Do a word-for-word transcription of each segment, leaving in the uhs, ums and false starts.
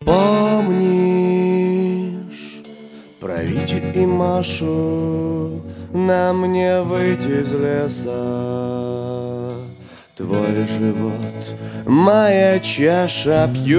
Помнишь про Витю и Машу? Нам не выйти из леса. Твой живот, моя чаша, пью,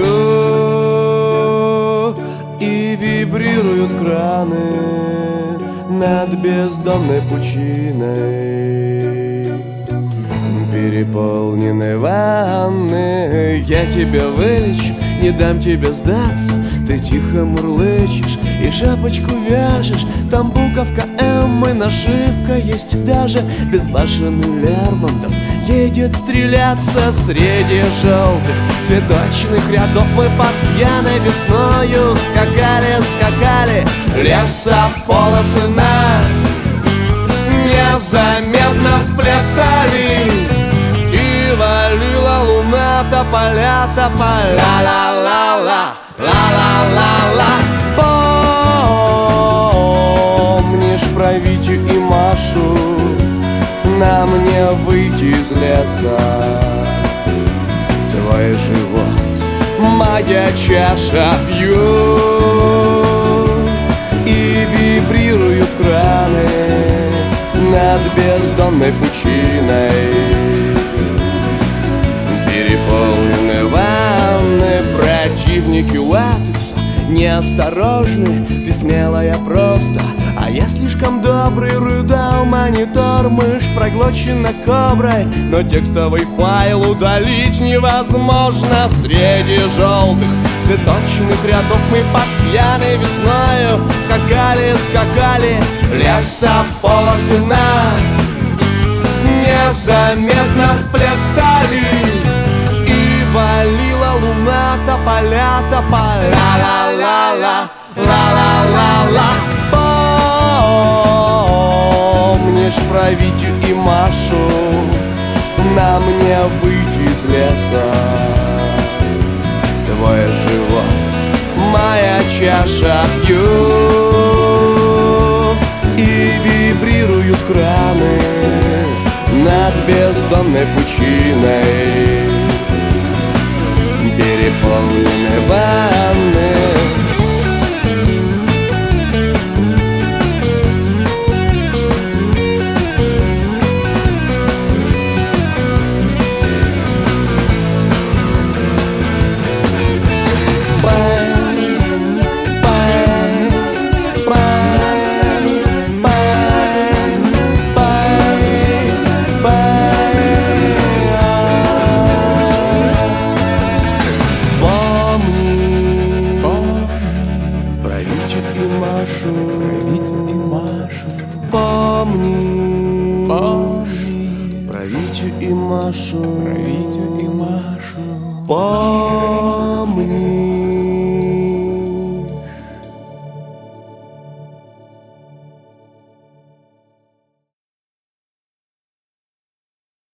и вибрируют краны над бездонной пучиной. Переполнены ванны, я тебя вылечу, не дам тебе сдаться. Ты тихо мурлычешь и шапочку вяжешь. Там буковка М и нашивка есть даже. Безбашенный Лермонтов едет стреляться. Среди желтых цветочных рядов мы под пьяной весною скакали, скакали, лесополосы нас незаметно сплетали. И валила луна тополя, тополя, ла-ла-ла, ла-ла-ла-ла. Помнишь про Витю и Машу? Нам не выйти из леса. Твой живот, моя чаша, пью, и вибрируют краны над бездонной пучиной. Переполнены ванны, противники латекса неосторожны. Ты смелая просто, а я слишком добрый. Рыдал монитор, мышь проглочена коброй, но текстовый файл удалить невозможно. Среди желтых цветочных рядов мы под пьяной весною скакали, скакали, лесополосы нас незаметно сплетали. И валила луна тополя, тополя, ла-ла-ла, ла-ла-ла-ла. Помнишь про Витю и Машу? Нам не выйти из леса. Твой живот, моя чаша, пью, и вибрируют краны над бездонной пучиной. Переполнены ванны. Помни, помни про Витю и Машу, про Витю и Машу. Помни.